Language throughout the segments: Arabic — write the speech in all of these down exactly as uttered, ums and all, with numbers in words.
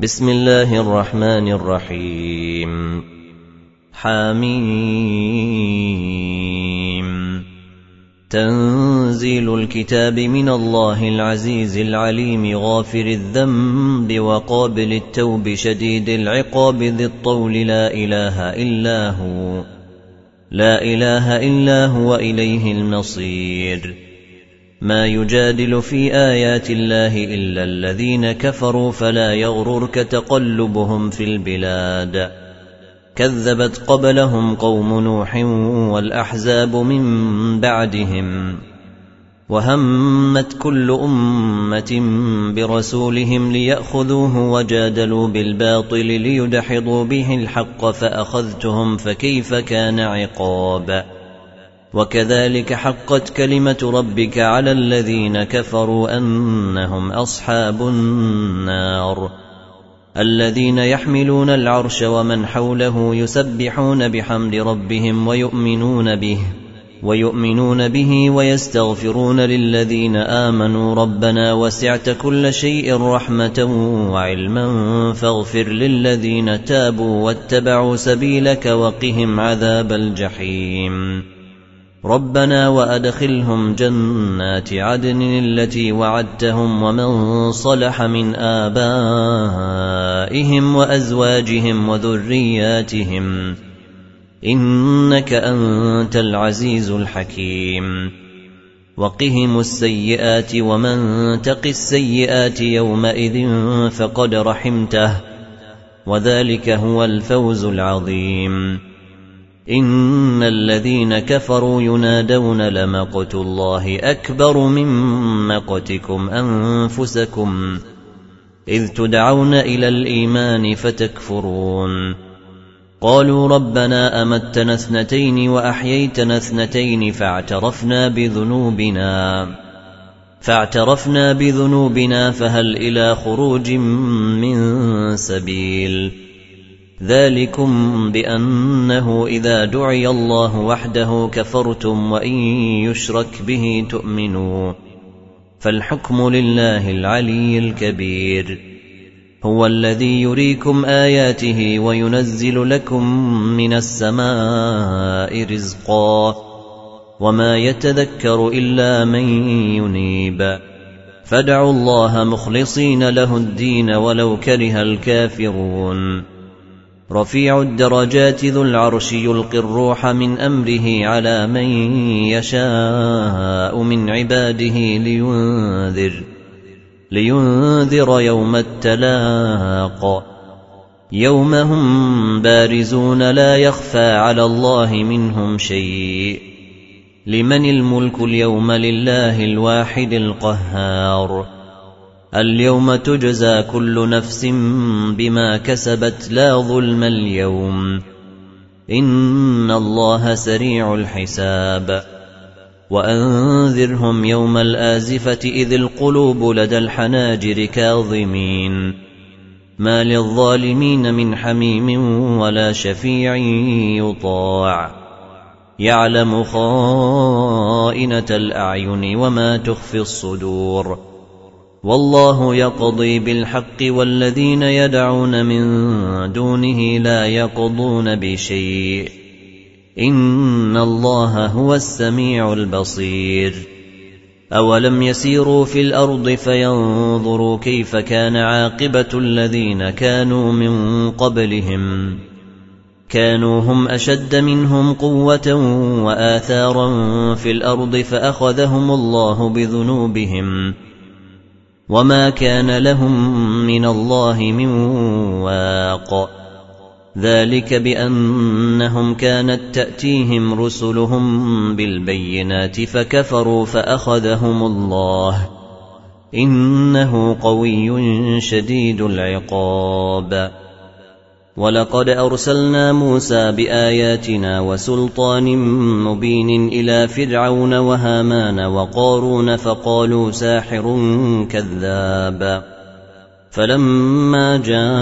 بسم الله الرحمن الرحيم. حميم. تنزيل الكتاب من الله العزيز العليم غافر الذنب وقابل التوب شديد العقاب ذي الطول لا إله إلا هو لا إله إلا هو إليه المصير. ما يجادل في آيات الله إلا الذين كفروا فلا يغررك تقلبهم في البلاد. كذبت قبلهم قوم نوح والأحزاب من بعدهم وهمت كل أمة برسولهم ليأخذوه وجادلوا بالباطل ليدحضوا به الحق فأخذتهم فكيف كان عقاب. وكذلك حقت كلمة ربك على الذين كفروا أنهم أصحاب النار. الذين يحملون العرش ومن حوله يسبحون بحمد ربهم ويؤمنون به ويؤمنون به ويستغفرون للذين آمنوا ربنا وسعت كل شيء رحمة وعلما فاغفر للذين تابوا واتبعوا سبيلك وقهم عذاب الجحيم. ربنا وأدخلهم جنات عدن التي وعدتهم ومن صلح من آبائهم وأزواجهم وذرياتهم إنك أنت العزيز الحكيم. وقهم السيئات ومن تق السيئات يومئذ فقد رحمته وذلك هو الفوز العظيم. إن الذين كفروا ينادون لمقت الله أكبر من مقتكم أنفسكم إذ تدعون إلى الإيمان فتكفرون. قالوا ربنا أمتنا اثنتين وأحييتنا اثنتين فاعترفنا بذنوبنا فاعترفنا بذنوبنا فهل إلى خروج من سبيل. ذلكم بأنه إذا دعي الله وحده كفرتم وإن يشرك به تؤمنوا فالحكم لله العلي الكبير. هو الذي يريكم آياته وينزل لكم من السماء رزقا وما يتذكر إلا من ينيب. فادعوا الله مخلصين له الدين ولو كره الكافرون. رفيع الدرجات ذو العرش يلقي الروح من أمره على من يشاء من عباده لينذر, لينذر يوم التلاق يوم هم بارزون لا يخفى على الله منهم شيء. لمن الملك اليوم لله الواحد القهار. اليوم تجزى كل نفس بما كسبت لا ظلم اليوم إن الله سريع الحساب. وأنذرهم يوم الآزفة إذ القلوب لدى الحناجر كاظمين ما للظالمين من حميم ولا شفيع يطاع. يعلم خائنة الأعين وما تخفي الصدور. والله يقضي بالحق والذين يدعون من دونه لا يقضون بشيء إن الله هو السميع البصير. أولم يسيروا في الأرض فينظروا كيف كان عاقبة الذين كانوا من قبلهم كانوا هم أشد منهم قوة وآثارا في الأرض فأخذهم الله بذنوبهم وما كان لهم من الله من واق. ذلك بأنهم كانت تأتيهم رسلهم بالبينات فكفروا فأخذهم الله إنه قوي شديد العقاب. ولقد أرسلنا موسى بآياتنا وسلطان مبين إلى فرعون وهامان وقارون فقالوا ساحر كذاب. فلما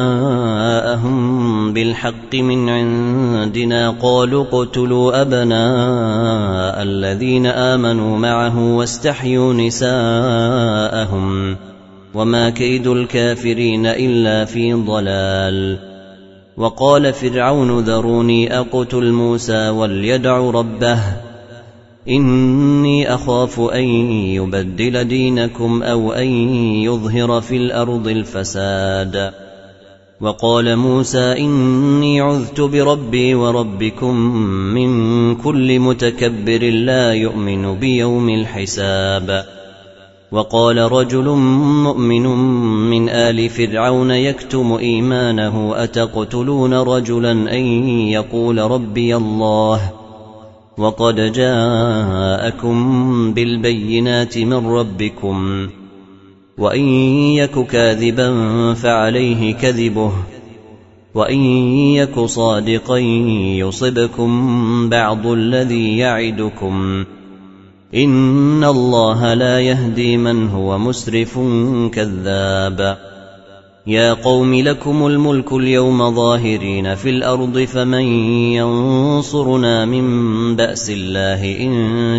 جاءهم بالحق من عندنا قالوا اقتلوا أبناء الذين آمنوا معه واستحيوا نساءهم وما كيد الكافرين إلا في ضلال. وقال فرعون ذروني أقتل موسى وليدع ربه إني أخاف أن يبدل دينكم أو أن يظهر في الأرض الفساد. وقال موسى إني عذت بربي وربكم من كل متكبر لا يؤمن بيوم الحساب. وقال رجل مؤمن من آل فرعون يكتم إيمانه أتقتلون رجلا أن يقول ربي الله وقد جاءكم بالبينات من ربكم وإن يك كاذبا فعليه كذبه وإن يك صادقا يصبكم بعض الذي يعدكم إن الله لا يهدي من هو مسرف كذاب. يا قوم لكم الملك اليوم ظاهرين في الأرض فمن ينصرنا من بأس الله إن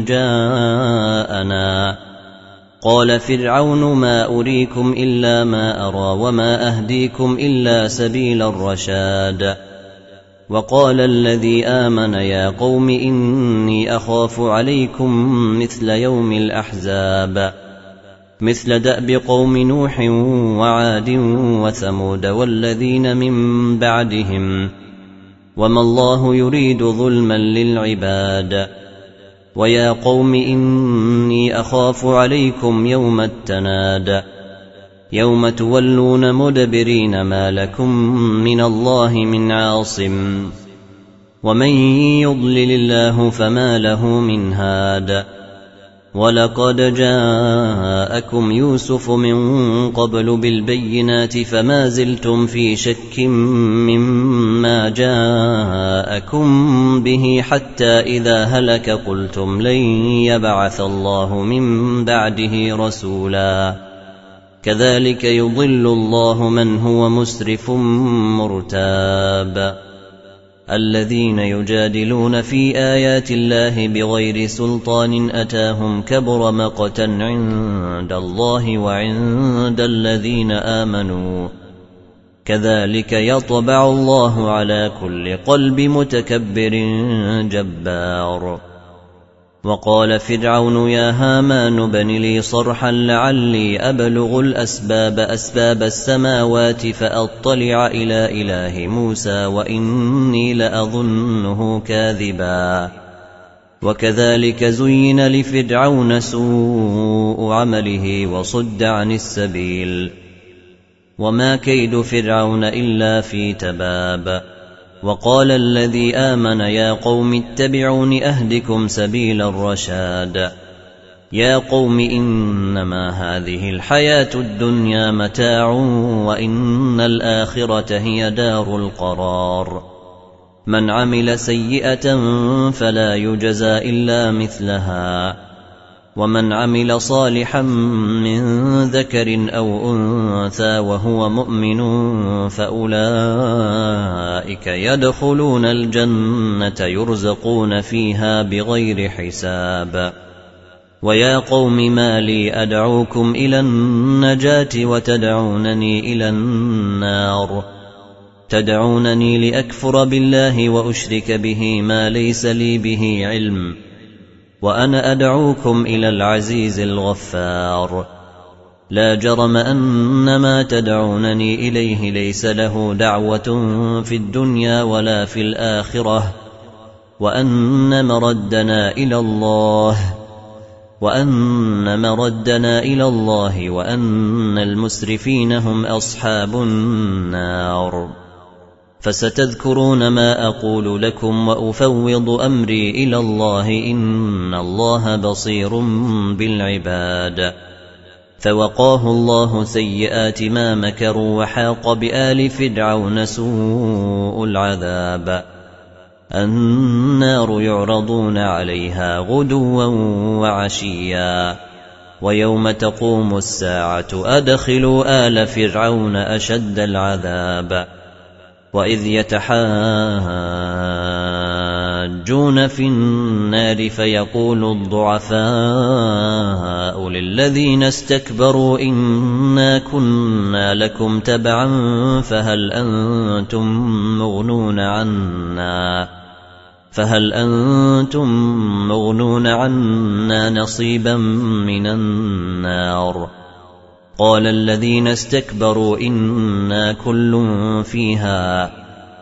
جاءنا. قال فرعون ما أريكم إلا ما أرى وما أهديكم إلا سبيل الرشاد. وقال الذي آمن يا قوم إني أخاف عليكم مثل يوم الأحزاب مثل دأب قوم نوح وعاد وثمود والذين من بعدهم وما الله يريد ظلما للعباد. ويا قوم إني أخاف عليكم يوم التناد يوم تولون مدبرين ما لكم من الله من عاصم ومن يضلل الله فما له من هاد. ولقد جاءكم يوسف من قبل بالبينات فما زلتم في شك مما جاءكم به حتى إذا هلك قلتم لن يبعث الله من بعده رسولا كذلك يضل الله من هو مسرف مرتاب. الذين يجادلون في آيات الله بغير سلطان أتاهم كبر مقتا عند الله وعند الذين آمنوا كذلك يطبع الله على كل قلب متكبر جبار. وقال فرعون يا هامان ابن لي صرحا لعلي أبلغ الأسباب أسباب السماوات فأطلع إلى إله موسى وإني لأظنه كاذبا. وكذلك زين لفرعون سوء عمله وصد عن السبيل وما كيد فرعون إلا في تباب. وقال الذي آمن يا قوم اتبعون أهدكم سبيل الرشاد. يا قوم إنما هذه الحياة الدنيا متاع وإن الآخرة هي دار القرار. من عمل سيئة فلا يجزى إلا مثلها ومن عمل صالحا من ذكر أو أنثى وهو مؤمن فأولئك يدخلون الجنة يرزقون فيها بغير حساب. ويا قوم ما لي أدعوكم إلى النجاة وتدعونني إلى النار تدعونني لأكفر بالله وأشرك به ما ليس لي به علم وأنا أدعوكم إلى العزيز الغفار. لا جرم أن ما تدعونني إليه ليس له دعوة في الدنيا ولا في الآخرة وأن مردنا إلى الله وأن مردنا إلى الله وأن المسرفين هم أصحاب النار. فستذكرون ما أقول لكم وأفوض أمري إلى الله إن الله بصير بالعباد. فوقاه الله سيئات ما مكروا وحاق بآل فرعون سوء العذاب. النار يعرضون عليها غدوا وعشيا ويوم تقوم الساعة أدخلوا آل فرعون أشد العذاب. وإذ يتحاجون يتحاجون في النار فيقول الضعفاء للذين استكبروا إنا كنا لكم تبعا فهل أنتم مغنون عنا فهل أنتم مغنون عنا نصيبا من النار قال الذين استكبروا إنا كل فيها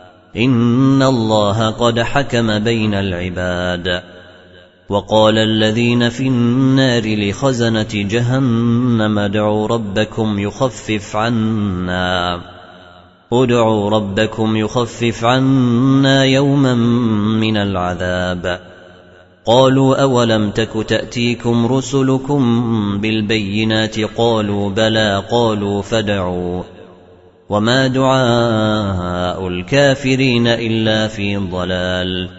إن الله قد حكم بين العباد وقال الذين في النار لخزنة جهنم ادعوا ربكم يخفف عنا ادعوا ربكم يخفف عنا يوما من العذاب قالوا أولم تك تأتيكم رسلكم بالبينات قالوا بلى قالوا فادعوا وما دعاء الكافرين إلا في ضلال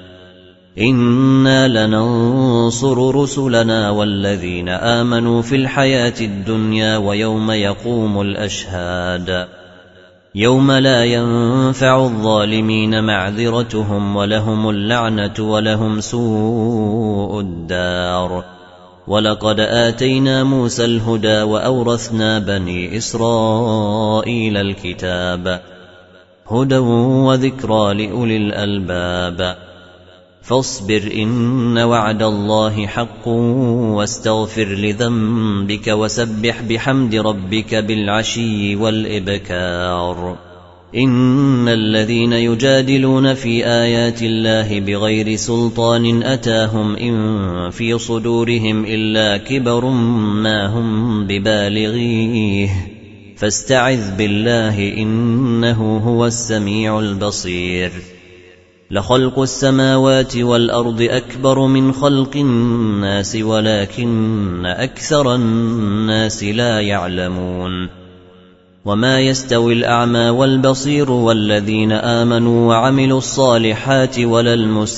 إنا لننصر رسلنا والذين آمنوا في الحياة الدنيا ويوم يقوم الأشهاد يوم لا ينفع الظالمين معذرتهم ولهم اللعنة ولهم سوء الدار ولقد آتينا موسى الهدى وأورثنا بني إسرائيل الكتاب هدى وذكرى لأولي الألباب فاصبر إن وعد الله حق واستغفر لذنبك وسبح بحمد ربك بالعشي والإبكار إن الذين يجادلون في آيات الله بغير سلطان أتاهم إن في صدورهم إلا كبر ما هم ببالغيه فاستعذ بالله إنه هو السميع البصير لخلق السماوات والأرض أكبر من خلق الناس ولكن أكثر الناس لا يعلمون وما يستوي الأعمى والبصير والذين آمنوا وعملوا الصالحات ولا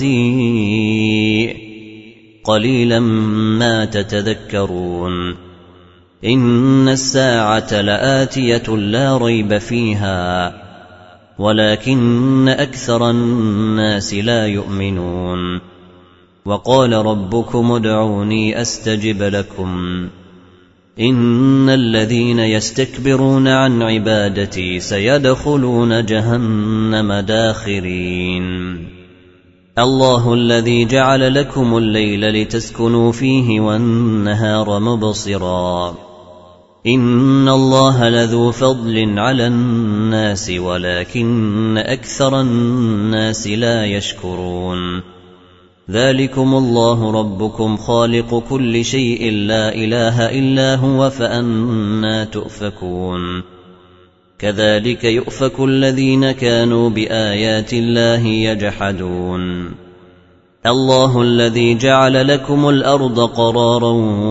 المسيء قليلا ما تتذكرون إن الساعة لآتية لا ريب فيها ولكن أكثر الناس لا يؤمنون وقال ربكم ادعوني أستجب لكم إن الذين يستكبرون عن عبادتي سيدخلون جهنم داخرين الله الذي جعل لكم الليل لتسكنوا فيه والنهار مبصرا إن الله لذو فضل على الناس ولكن أكثر الناس لا يشكرون ذلكم الله ربكم خالق كل شيء لا إله إلا هو فأنى تؤفكون كذلك يؤفك الذين كانوا بآيات الله يجحدون الله الذي جعل لكم الأرض قرارا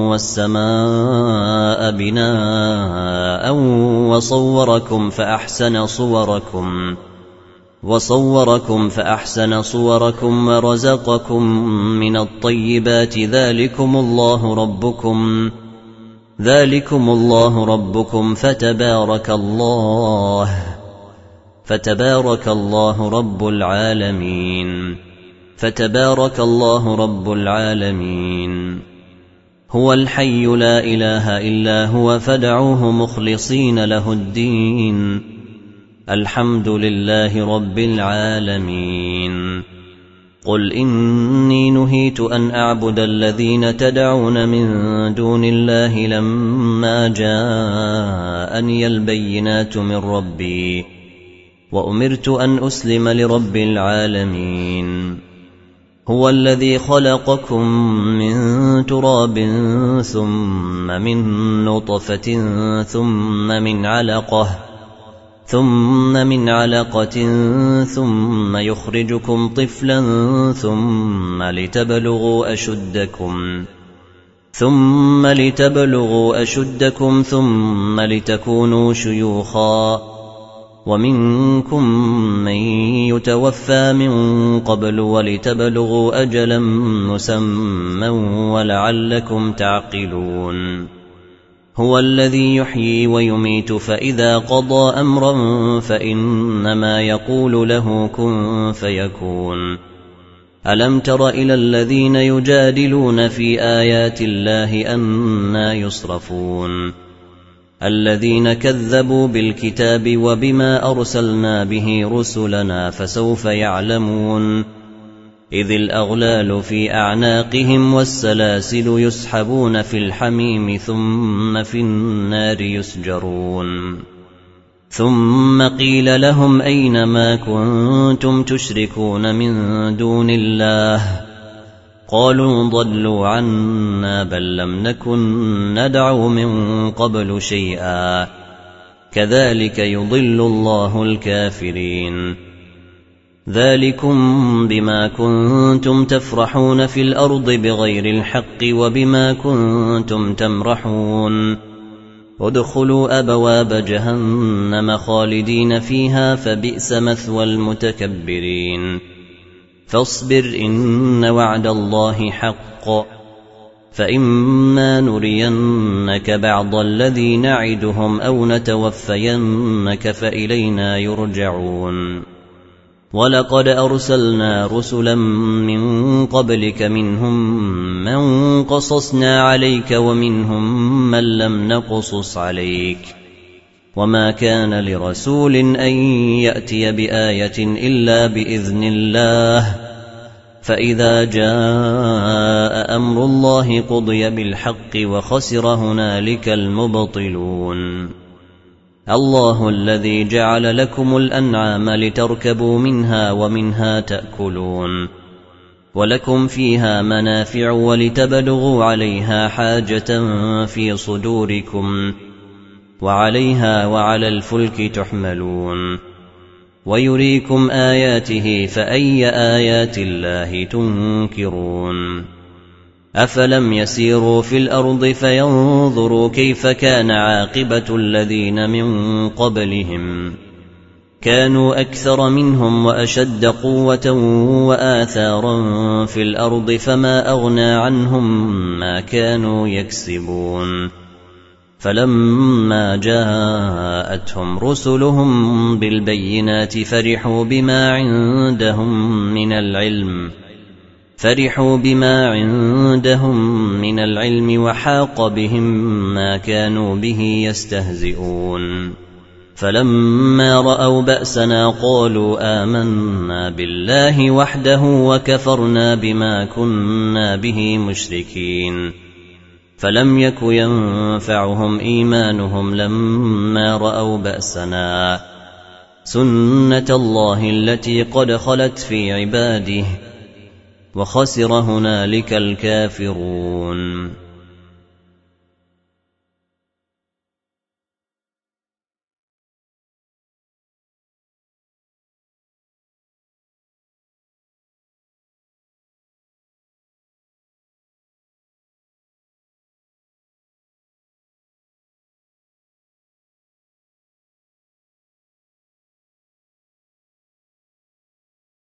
والسماء بناء وصوركم فأحسن صوركم وصوركم فأحسن صوركم ورزقكم من الطيبات ذلكم الله ربكم ذلكم الله ربكم فتبارك الله فتبارك الله رب العالمين فتبارك الله رب العالمين هو الحي لا إله إلا هو فادعوه مخلصين له الدين الحمد لله رب العالمين قل إني نهيت أن أعبد الذين تدعون من دون الله لما جاءني البينات من ربي وأمرت أن أسلم لرب العالمين هو الذي خلقكم من تراب ثم من نطفة ثم من علقة ثم من علقة ثم يخرجكم طفلا ثم لتبلغوا أشدكم ثم لتبلغوا أشدكم ثم لتكونوا شيوخا ومنكم من يتوفى من قبل ولتبلغوا أجلا مسمى ولعلكم تعقلون هو الذي يحيي ويميت فإذا قضى أمرا فإنما يقول له كن فيكون ألم تر إلى الذين يجادلون في آيات الله أنى يصرفون الذين كذبوا بالكتاب وبما أرسلنا به رسلنا فسوف يعلمون إذ الأغلال في أعناقهم والسلاسل يسحبون في الحميم ثم في النار يسجرون ثم قيل لهم أين ما كنتم تشركون من دون الله قالوا ضلوا عنا بل لم نكن ندعو من قبل شيئا كذلك يضل الله الكافرين ذلكم بما كنتم تفرحون في الأرض بغير الحق وبما كنتم تمرحون ادخلوا أبواب جهنم خالدين فيها فبئس مثوى المتكبرين فاصبر إن وعد الله حق فإما نرينك بعض الذي نعدهم أو نتوفينك فإلينا يرجعون ولقد أرسلنا رسلا من قبلك منهم من قصصنا عليك ومنهم من لم نقصص عليك وما كان لرسول أن يأتي بآية إلا بإذن الله فإذا جاء أمر الله قضي بالحق وخسر هنالك المبطلون الله الذي جعل لكم الأنعام لتركبوا منها ومنها تأكلون ولكم فيها منافع ولتبلغوا عليها حاجة في صدوركم وعليها وعلى الفلك تحملون ويريكم آياته فأي آيات الله تنكرون أفلم يسيروا في الأرض فينظروا كيف كان عاقبة الذين من قبلهم كانوا أكثر منهم وأشد قوة وآثارا في الأرض فما أغنى عنهم ما كانوا يكسبون فلما جاءتهم رسلهم بالبينات فرحوا بما عندهم من العلم فرحوا بما عندهم من العلم وحاق بهم ما كانوا به يستهزئون فلما رأوا بأسنا قالوا آمنا بالله وحده وكفرنا بما كنا به مشركين فلم يك ينفعهم إيمانهم لما رأوا بأسنا سنة الله التي قد خلت في عباده وخسر هنالك الكافرون